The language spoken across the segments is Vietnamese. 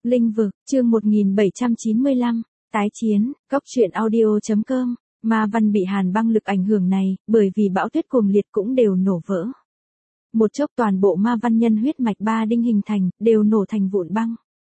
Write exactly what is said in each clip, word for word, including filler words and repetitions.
Linh vực, chương một nghìn bảy trăm chín mươi lăm, tái chiến, cốc truyện audio chấm com, ma văn bị hàn băng lực ảnh hưởng này, bởi vì bão tuyết cuồng liệt cũng đều nổ vỡ. Một chốc toàn bộ ma văn nhân huyết mạch ba đinh hình thành, đều nổ thành vụn băng.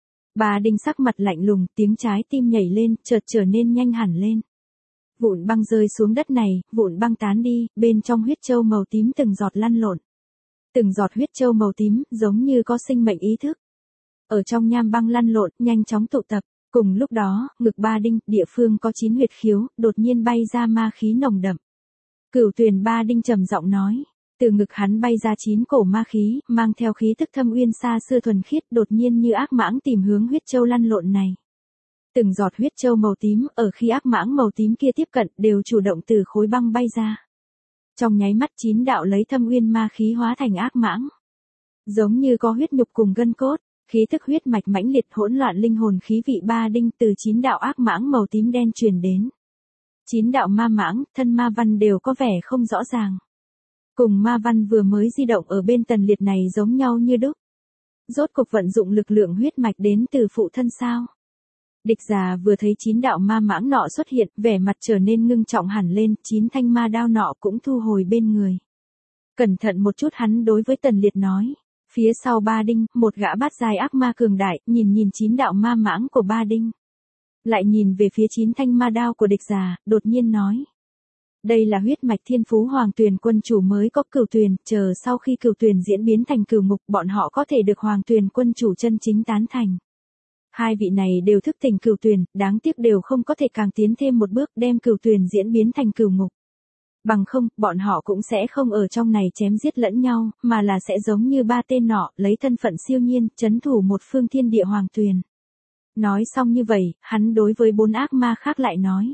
Ba đinh sắc mặt lạnh lùng, tiếng trái tim nhảy lên, chợt trở nên nhanh hẳn lên. Vụn băng rơi xuống đất này, vụn băng tán đi, bên trong huyết châu màu tím từng giọt lăn lộn. Từng giọt huyết châu màu tím, giống như có sinh mệnh ý thức. Ở trong nham băng lăn lộn, nhanh chóng tụ tập. Cùng lúc đó, ngực ba đinh, địa phương có chín huyệt khiếu, đột nhiên bay ra ma khí nồng đậm. Cửu Tuyền ba đinh trầm giọng nói. Từ ngực hắn bay ra chín cổ ma khí, mang theo khí tức thâm uyên xa xưa thuần khiết, đột nhiên như ác mãng tìm hướng huyết châu lăn lộn này. Từng giọt huyết châu màu tím, ở khi ác mãng màu tím kia tiếp cận, đều chủ động từ khối băng bay ra. Trong nháy mắt chín đạo lấy thâm uyên ma khí hóa thành ác mãng. Giống như có huyết nhục cùng gân cốt, khí tức huyết mạch mãnh liệt hỗn loạn linh hồn khí vị ba đinh từ chín đạo ác mãng màu tím đen truyền đến. Chín đạo ma mãng, thân ma văn đều có vẻ không rõ ràng. Cùng ma văn vừa mới di động ở bên Tần Liệt này giống nhau như đúc. Rốt cục vận dụng lực lượng huyết mạch đến từ phụ thân sao. Địch già vừa thấy chín đạo ma mãng nọ xuất hiện, vẻ mặt trở nên ngưng trọng hẳn lên, chín thanh ma đao nọ cũng thu hồi bên người. Cẩn thận một chút hắn đối với Tần Liệt nói. Phía sau ba đinh, một gã bát giai ác ma cường đại, nhìn nhìn chín đạo ma mãng của ba đinh. Lại nhìn về phía chín thanh ma đao của địch già, đột nhiên nói. Đây là huyết mạch thiên phú Hoàng Tuyền quân chủ mới có Cửu Tuyền, chờ sau khi Cửu Tuyền diễn biến thành Cửu Ngục, bọn họ có thể được Hoàng Tuyền quân chủ chân chính tán thành. Hai vị này đều thức tỉnh Cửu Tuyền, đáng tiếc đều không có thể càng tiến thêm một bước đem Cửu Tuyền diễn biến thành Cửu Ngục. Bằng không, bọn họ cũng sẽ không ở trong này chém giết lẫn nhau, mà là sẽ giống như ba tên nọ, lấy thân phận siêu nhiên, trấn thủ một phương thiên địa Hoàng Tuyền. Nói xong như vậy, hắn đối với bốn ác ma khác lại nói.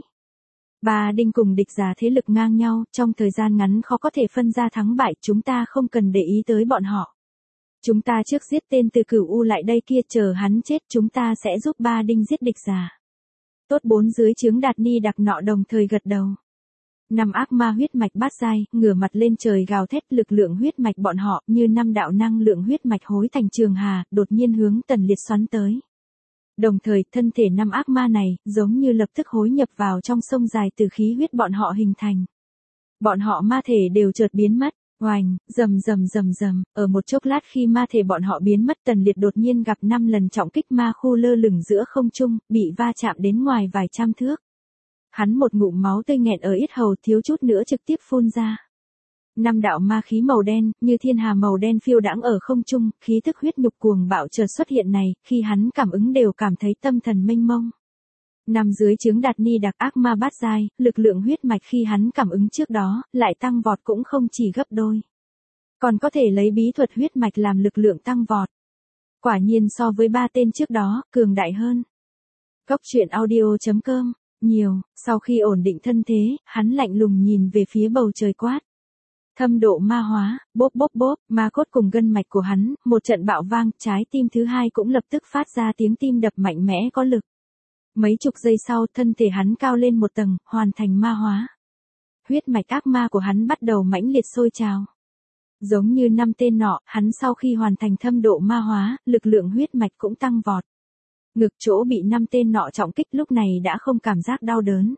Ba đinh cùng địch già thế lực ngang nhau, trong thời gian ngắn khó có thể phân ra thắng bại, chúng ta không cần để ý tới bọn họ. Chúng ta trước giết tên từ Cửu U lại đây kia, chờ hắn chết chúng ta sẽ giúp ba đinh giết địch già. Tốt bốn dưới trướng Đạt Ni Đặc nọ đồng thời gật đầu. Năm ác ma huyết mạch bát giai, ngửa mặt lên trời gào thét, lực lượng huyết mạch bọn họ như năm đạo năng lượng huyết mạch hối thành trường hà, đột nhiên hướng Tần Liệt xoắn tới. Đồng thời, thân thể năm ác ma này, giống như lập tức hối nhập vào trong sông dài từ khí huyết bọn họ hình thành. Bọn họ ma thể đều chợt biến mất, oành, rầm rầm rầm rầm, ở một chốc lát khi ma thể bọn họ biến mất, Tần Liệt đột nhiên gặp năm lần trọng kích ma khu lơ lửng giữa không trung, bị va chạm đến ngoài vài trăm thước. Hắn một ngụm máu tươi nghẹn ở yết hầu, thiếu chút nữa trực tiếp phun ra. Năm đạo ma khí màu đen, như thiên hà màu đen phiêu đãng ở không trung, khí tức huyết nhục cuồng bạo chợt xuất hiện này, khi hắn cảm ứng đều cảm thấy tâm thần mênh mông. Nằm dưới trướng Đạt Ni Đặc ác ma bát giai, lực lượng huyết mạch khi hắn cảm ứng trước đó, lại tăng vọt cũng không chỉ gấp đôi. Còn có thể lấy bí thuật huyết mạch làm lực lượng tăng vọt. Quả nhiên so với ba tên trước đó, cường đại hơn. Cốc truyện audio chấm com, nhiều, sau khi ổn định thân thế, hắn lạnh lùng nhìn về phía bầu trời quát. Thâm độ ma hóa, bốp bốp bốp, ma cốt cùng gân mạch của hắn, một trận bạo vang, trái tim thứ hai cũng lập tức phát ra tiếng tim đập mạnh mẽ có lực. Mấy chục giây sau, thân thể hắn cao lên một tầng, hoàn thành ma hóa. Huyết mạch ác ma của hắn bắt đầu mãnh liệt sôi trào. Giống như năm tên nọ, hắn sau khi hoàn thành thâm độ ma hóa, lực lượng huyết mạch cũng tăng vọt. Ngực chỗ bị năm tên nọ trọng kích lúc này đã không cảm giác đau đớn.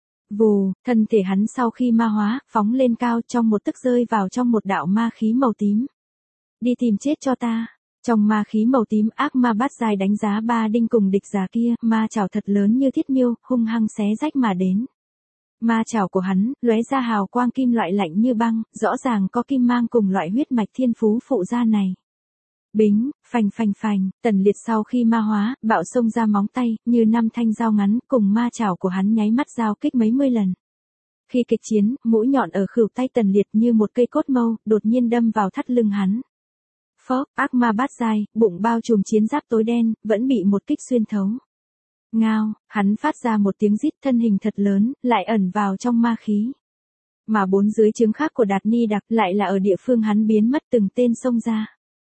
Vù, thân thể hắn sau khi ma hóa, phóng lên cao trong một tức rơi vào trong một đạo ma khí màu tím. Đi tìm chết cho ta. Trong ma khí màu tím, ác ma bát giai đánh giá ba đinh cùng địch già kia, ma chảo thật lớn như thiết miêu, hung hăng xé rách mà đến. Ma chảo của hắn, lóe ra hào quang kim loại lạnh như băng, rõ ràng có kim mang cùng loại huyết mạch thiên phú phụ gia này. Bính, phành phành phành, Tần Liệt sau khi ma hóa, bạo xông ra móng tay, như năm thanh dao ngắn, cùng ma chảo của hắn nháy mắt giao kích mấy mươi lần. Khi kịch chiến, mũi nhọn ở khuỷu tay Tần Liệt như một cây cốt mâu, đột nhiên đâm vào thắt lưng hắn. Phốc, ác ma bát giai, bụng bao trùm chiến giáp tối đen, vẫn bị một kích xuyên thấu. Ngao, hắn phát ra một tiếng rít, thân hình thật lớn, lại ẩn vào trong ma khí. Mà bốn dưới trướng khác của Đạt Ni Đặc lại là ở địa phương hắn biến mất từng tên xông ra.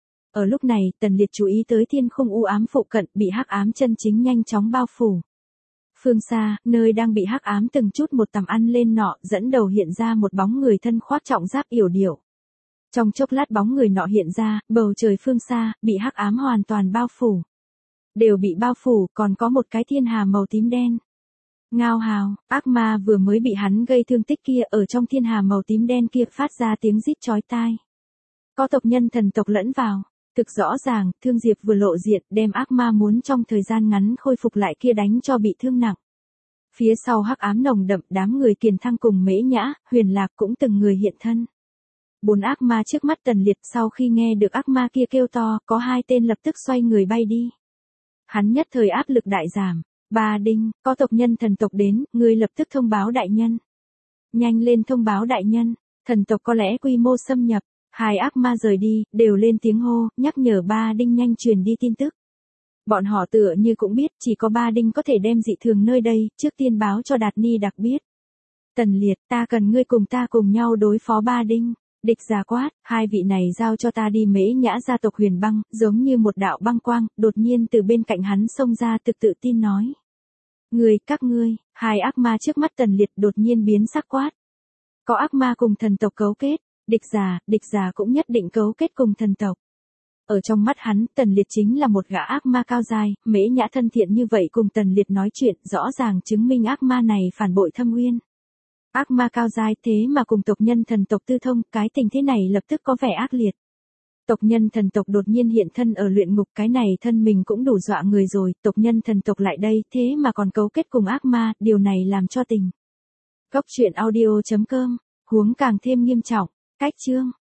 Ở lúc này, Tần Liệt chú ý tới thiên khung u ám phụ cận bị hắc ám chân chính nhanh chóng bao phủ. Phương xa, nơi đang bị hắc ám từng chút một tầm ăn lên nọ, dẫn đầu hiện ra một bóng người thân khoác trọng giáp yểu điệu. Trong chốc lát bóng người nọ hiện ra, bầu trời phương xa, bị hắc ám hoàn toàn bao phủ. đều bị bao phủ, còn có một cái thiên hà màu tím đen. Ngao hào, ác ma vừa mới bị hắn gây thương tích kia ở trong thiên hà màu tím đen kia phát ra tiếng rít chói tai. Có tộc nhân thần tộc lẫn vào. Thực rõ ràng, Thương Diệp vừa lộ diện đem ác ma muốn trong thời gian ngắn khôi phục lại kia đánh cho bị thương nặng. Phía sau hắc ám nồng đậm đám người Kiền Thăng cùng Mễ Nhã, Huyền Lạc cũng từng người hiện thân. Bốn ác ma trước mắt Tần Liệt sau khi nghe được ác ma kia kêu to, có hai tên lập tức xoay người bay đi. Hắn nhất thời áp lực đại giảm. Ba Đinh, có tộc nhân thần tộc đến, người lập tức thông báo đại nhân. Nhanh lên thông báo đại nhân, thần tộc có lẽ quy mô xâm nhập. Hai ác ma rời đi, đều lên tiếng hô, nhắc nhở Ba Đinh nhanh truyền đi tin tức. Bọn họ tựa như cũng biết chỉ có Ba Đinh có thể đem dị thường nơi đây, trước tiên báo cho Đạt Ni đặc biết. Tần Liệt, ta cần ngươi cùng ta cùng nhau đối phó Ba Đinh. Địch Giả quát, hai vị này giao cho ta đi. Mễ Nhã gia tộc Huyền Băng, giống như một đạo băng quang, đột nhiên từ bên cạnh hắn xông ra thực tự tin nói. Người, các ngươi, hai ác ma trước mắt Tần Liệt đột nhiên biến sắc quát. Có ác ma cùng thần tộc cấu kết. Địch Giả, địch Giả cũng nhất định cấu kết cùng thần tộc. Ở trong mắt hắn, Tần Liệt chính là một gã ác ma cao dài, Mễ Nhã thân thiện như vậy cùng Tần Liệt nói chuyện, rõ ràng chứng minh ác ma này phản bội Thâm Uyên. Ác ma cao dài thế mà cùng tộc nhân thần tộc tư thông, cái tình thế này lập tức có vẻ ác liệt. Tộc nhân thần tộc đột nhiên hiện thân ở luyện ngục, cái này thân mình cũng đủ dọa người rồi, tộc nhân thần tộc lại đây, thế mà còn cấu kết cùng ác ma, điều này làm cho tình. Góc truyện audio chấm com, huống càng thêm nghiêm trọng. Cách chương